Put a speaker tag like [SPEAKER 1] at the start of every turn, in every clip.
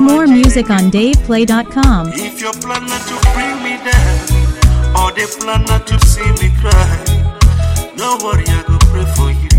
[SPEAKER 1] More music on DavePlay.com.
[SPEAKER 2] If your plan not to bring me down, or they plan not to see me cry, no worry, I go pray for you.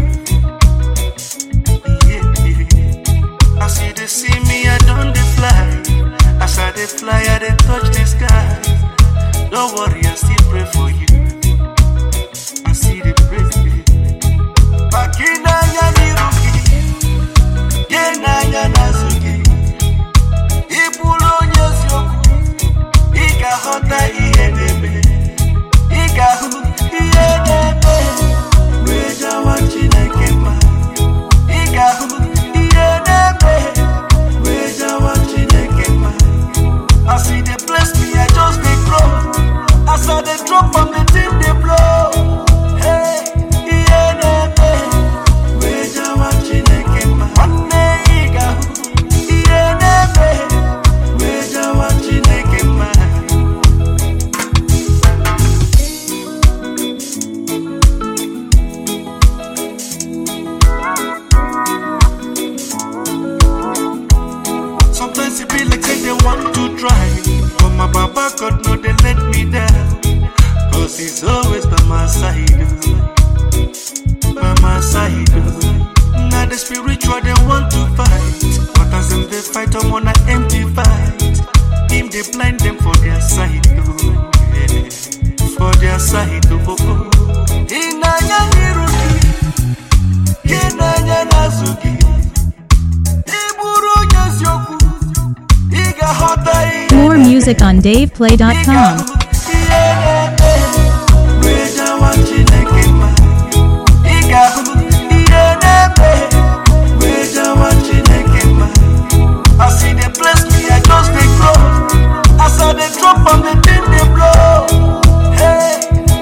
[SPEAKER 2] Yeah. As you they see me, I don't they fly. As I they fly, I they touch the sky. Don't worry, I still pray for you. I see the pray. Bakina nyaniruki, yena nyanazuki. Ipulo nyesioku, ika hota ihenebe. Ika hu ihenebe, weja wachina kema. Ika hu ihenebe, weja wachina kema. I see they bless me, I just they grow. I saw they drop from the team they blow. Hey, ihenebe, weja wachina kema. One iga hu ihenebe, weja wachina kema. Sometimes it be like say they want to try, but my Baba God know they let me down. Cause he's always by my side, by my side. Now the spiritual they want to fight, but as them they fight, I'm on an empty fight. Him they blind them for their side, yeah. For their side. Inanya niruki, inanya nazuki.
[SPEAKER 1] More music on DavePlay.com.
[SPEAKER 2] I see they bless me, I just they grow. I saw they drop from the team they blow. Hey,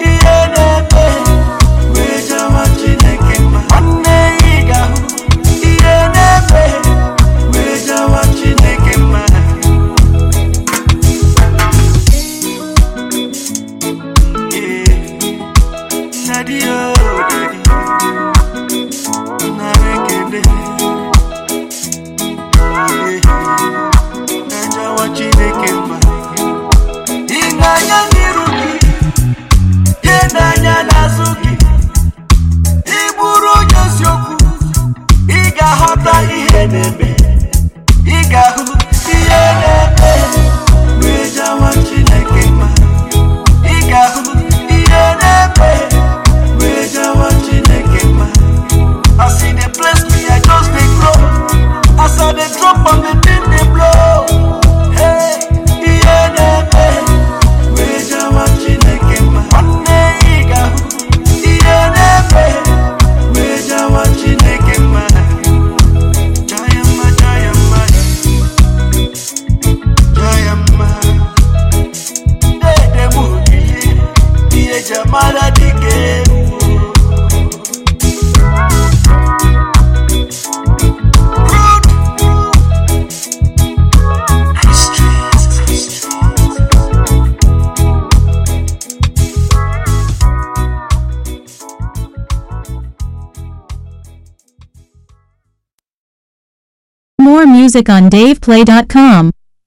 [SPEAKER 2] I see they bless me, I just they grow. I saw they drop from the team they blow. Hey,
[SPEAKER 1] More music on DavePlay.com.